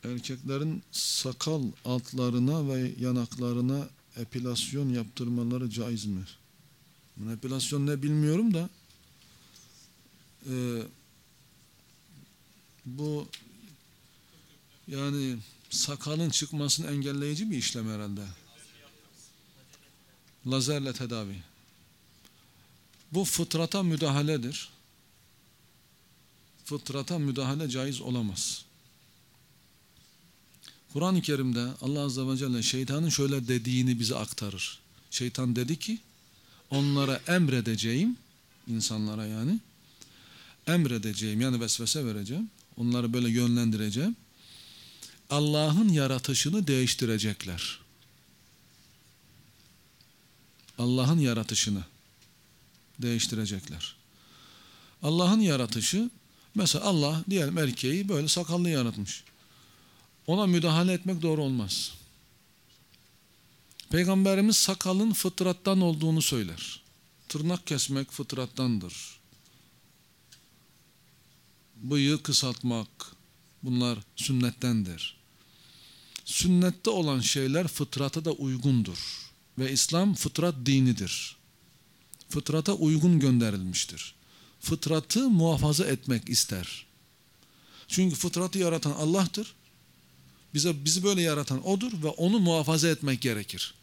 erkeklerin sakal altlarına ve yanaklarına epilasyon yaptırmaları caiz mi? Epilasyon ne bilmiyorum da bu yani sakalın çıkmasını engelleyici bir işlem herhalde. Lazerle tedavi. Bu fıtrata müdahaledir. Fıtrata müdahale caiz olamaz. Kur'an-ı Kerim'de Allah Azze ve Celle şeytanın şöyle dediğini bize aktarır. Şeytan dedi ki, onlara emredeceğim, insanlara yani, emredeceğim yani vesvese vereceğim, onları böyle yönlendireceğim. Allah'ın yaratışını değiştirecekler. Allah'ın yaratışını değiştirecekler. Allah'ın yaratışı, mesela Allah diyelim erkeği böyle sakallı yaratmış. Ona müdahale etmek doğru olmaz. Peygamberimiz sakalın fıtrattan olduğunu söyler. Tırnak kesmek fıtrattandır. Bıyığı kısaltmak, bunlar sünnettendir. Sünnette olan şeyler fıtrata da uygundur. Ve İslam fıtrat dinidir. Fıtrata uygun gönderilmiştir. Fıtratı muhafaza etmek ister. Çünkü fıtratı yaratan Allah'tır. Bizi böyle yaratan O'dur ve onu muhafaza etmek gerekir.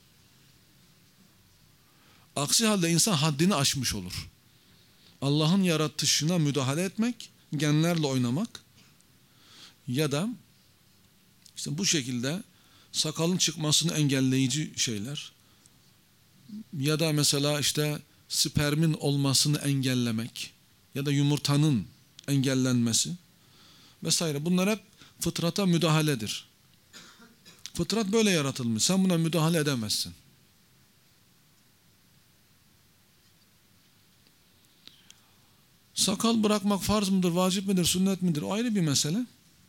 Aksi halde insan haddini aşmış olur. Allah'ın yaratışına müdahale etmek, genlerle oynamak ya da işte bu şekilde sakalın çıkmasını engelleyici şeyler ya da mesela işte spermin olmasını engellemek ya da yumurtanın engellenmesi vesaire, bunlar hep fıtrata müdahaledir. Fıtrat böyle yaratılmış. Sen buna müdahale edemezsin. Sakal bırakmak farz mıdır, vacip midir, sünnet midir? O ayrı bir mesele.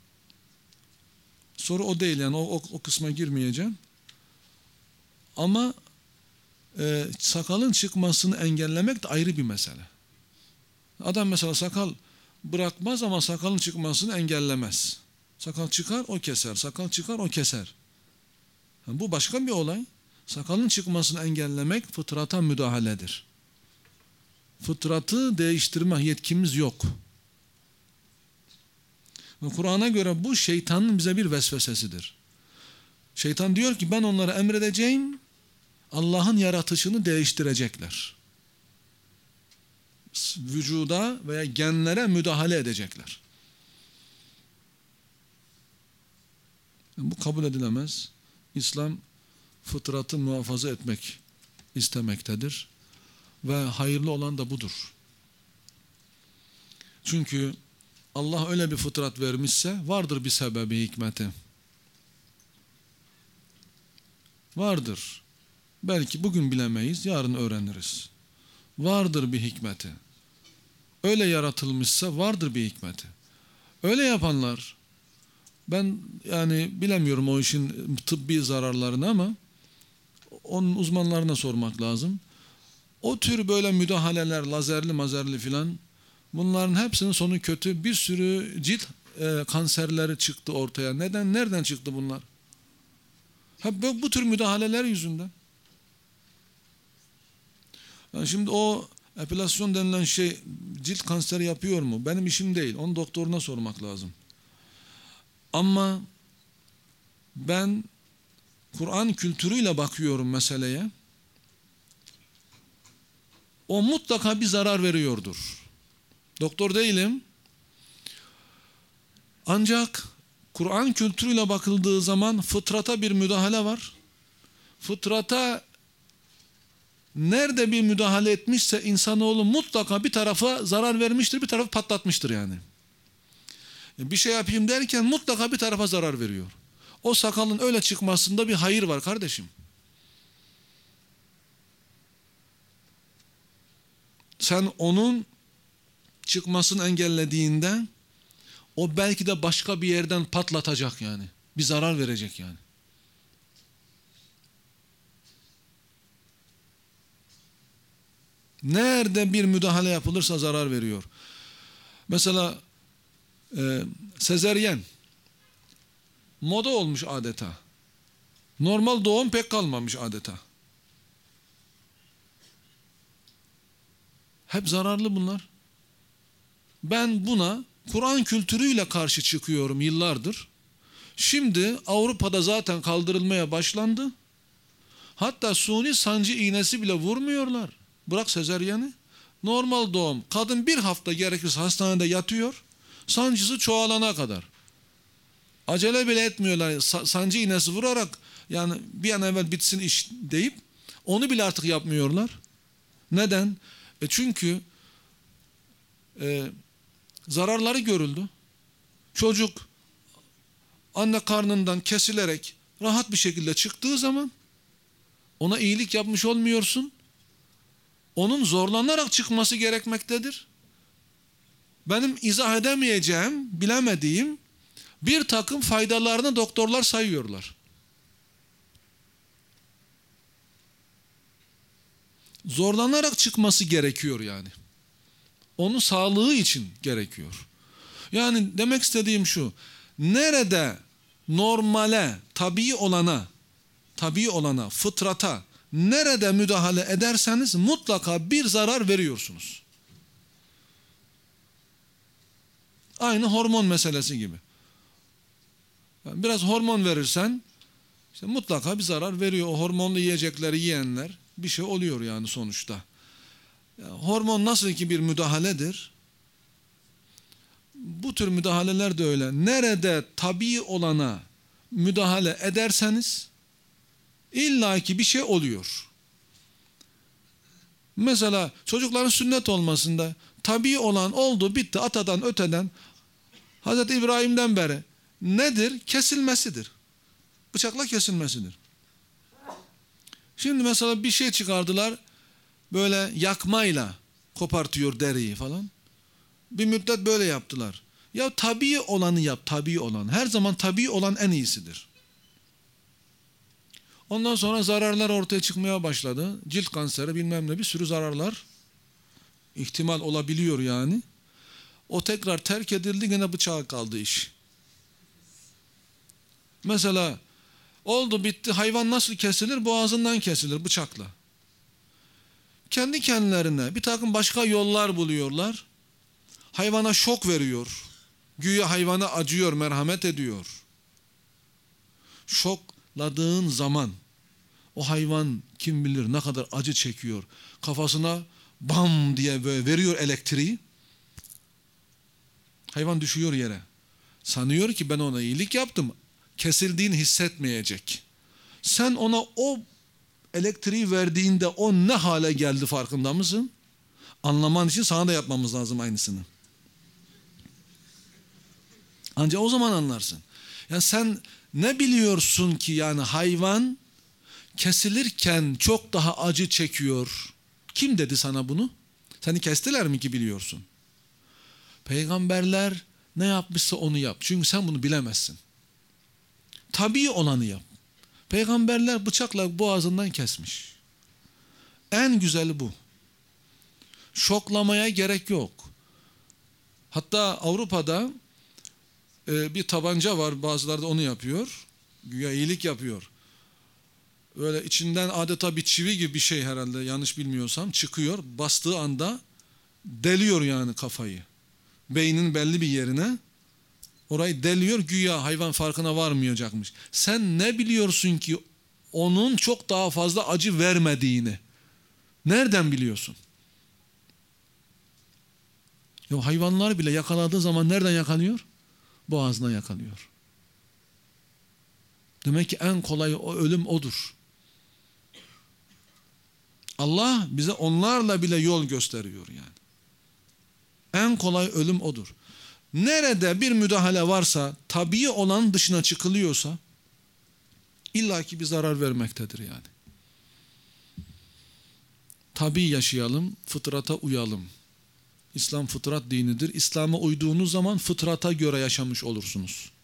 Soru o değil yani o kısma girmeyeceğim. Ama sakalın çıkmasını engellemek de ayrı bir mesele. Adam mesela sakal bırakmaz ama sakalın çıkmasını engellemez. Sakal çıkar o keser, sakal çıkar o keser. Yani bu başka bir olay. Sakalın çıkmasını engellemek fıtrata müdahaledir. Fıtratı değiştirme yetkimiz yok. Ve Kur'an'a göre bu şeytanın bize bir vesvesesidir. Şeytan diyor ki ben onlara emredeceğim, Allah'ın yaratışını değiştirecekler. Vücuda veya genlere müdahale edecekler. Bu kabul edilemez. İslam fıtratı muhafaza etmek istemektedir. Ve hayırlı olan da budur. Çünkü Allah öyle bir fıtrat vermişse vardır bir sebebi, hikmeti. Vardır. Belki bugün bilemeyiz, yarın öğreniriz. Vardır bir hikmeti. Öyle yaratılmışsa vardır bir hikmeti. Öyle yapanlar, ben yani bilemiyorum o işin tıbbi zararlarını ama onun uzmanlarına sormak lazım. O tür böyle müdahaleler, lazerli mazerli filan, bunların hepsinin sonu kötü. Bir sürü cilt kanserleri çıktı ortaya. Neden? Nereden çıktı bunlar? Hep bu tür müdahaleler yüzünden. Yani şimdi o epilasyon denilen şey cilt kanseri yapıyor mu? Benim işim değil. Onu doktoruna sormak lazım. Ama ben Kur'an kültürüyle bakıyorum meseleye. O mutlaka bir zarar veriyordur. Doktor değilim. Ancak Kur'an kültürüyle bakıldığı zaman fıtrata bir müdahale var. Fıtrata nerede bir müdahale etmişse insanoğlu mutlaka bir tarafa zarar vermiştir, bir tarafı patlatmıştır yani. Bir şey yapayım derken mutlaka bir tarafa zarar veriyor. O sakalın öyle çıkmasında bir hayır var kardeşim. Sen onun çıkmasını engellediğinde o belki de başka bir yerden patlatacak yani. Bir zarar verecek yani. Nerede bir müdahale yapılırsa zarar veriyor. Mesela sezeryen moda olmuş adeta. Normal doğum pek kalmamış adeta. Hep zararlı bunlar. Ben buna Kur'an kültürüyle karşı çıkıyorum yıllardır. Şimdi Avrupa'da zaten kaldırılmaya başlandı. Hatta suni sancı iğnesi bile vurmuyorlar. Bırak sezeryeni. Normal doğum. Kadın bir hafta gerekirse hastanede yatıyor. Sancısı çoğalana kadar. Acele bile etmiyorlar. Sancı iğnesi vurarak yani bir an evvel bitsin iş deyip onu bile artık yapmıyorlar. Neden? Çünkü zararları görüldü. Çocuk anne karnından kesilerek rahat bir şekilde çıktığı zaman ona iyilik yapmış olmuyorsun. Onun zorlanarak çıkması gerekmektedir. Benim izah edemeyeceğim, bilemediğim bir takım faydalarını doktorlar sayıyorlar. Zorlanarak çıkması gerekiyor yani. Onun sağlığı için gerekiyor. Yani demek istediğim şu. Nerede normale, tabii olana, fıtrata nerede müdahale ederseniz mutlaka bir zarar veriyorsunuz. Aynı hormon meselesi gibi. Yani biraz hormon verirsen işte mutlaka bir zarar veriyor. O hormonlu yiyecekleri yiyenler bir şey oluyor yani sonuçta. Yani hormon nasıl ki bir müdahaledir. Bu tür müdahaleler de öyle. Nerede tabii olana müdahale ederseniz illaki bir şey oluyor. Mesela çocukların sünnet olmasında tabii olan oldu, bitti, atadan öteden Hazreti İbrahim'den beri nedir? Kesilmesidir. Bıçakla kesilmesidir. Şimdi mesela bir şey çıkardılar, böyle yakmayla kopartıyor deriyi falan. Bir müddet böyle yaptılar. Ya tabii olanı yap, tabii olan. Her zaman tabii olan en iyisidir. Ondan sonra zararlar ortaya çıkmaya başladı. Cilt kanseri bilmem ne bir sürü zararlar ihtimal olabiliyor yani. O tekrar terk edildi, gene bıçağa kaldı iş. Mesela oldu bitti, hayvan nasıl kesilir? Boğazından kesilir bıçakla. Kendi kendilerine bir takım başka yollar buluyorlar. Hayvana şok veriyor. Güya hayvana acıyor, merhamet ediyor. Şokladığın zaman o hayvan kim bilir ne kadar acı çekiyor. Kafasına bam diye böyle veriyor elektriği. Hayvan düşüyor yere. Sanıyor ki ben ona iyilik yaptım. Kesildiğini hissetmeyecek. Sen ona o elektriği verdiğinde o ne hale geldi farkında mısın? Anlaman için sana da yapmamız lazım aynısını. Ancak o zaman anlarsın. Yani sen ne biliyorsun ki yani hayvan kesilirken çok daha acı çekiyor. Kim dedi sana bunu? Seni kestiler mi ki biliyorsun? Peygamberler ne yapmışsa onu yap. Çünkü sen bunu bilemezsin. Tabii olanı yap. Peygamberler bıçakla boğazından kesmiş. En güzeli bu. Şoklamaya gerek yok. Hatta Avrupa'da bir tabanca var, bazıları da onu yapıyor. Güya iyilik yapıyor. Böyle içinden adeta bir çivi gibi bir şey herhalde, yanlış bilmiyorsam çıkıyor. Bastığı anda deliyor yani kafayı. Beynin belli bir yerine orayı deliyor, güya hayvan farkına varmayacakmış. Sen ne biliyorsun ki onun çok daha fazla acı vermediğini? Nereden biliyorsun? Ya hayvanlar bile yakaladığı zaman nereden yakalıyor? Boğazına yakalıyor. Demek ki en kolay o ölüm odur. Allah bize onlarla bile yol gösteriyor yani. En kolay ölüm odur. Nerede bir müdahale varsa, tabii olan dışına çıkılıyorsa illaki bir zarar vermektedir yani. Tabii yaşayalım, fıtrata uyalım. İslam fıtrat dinidir. İslam'a uyduğunuz zaman fıtrata göre yaşamış olursunuz.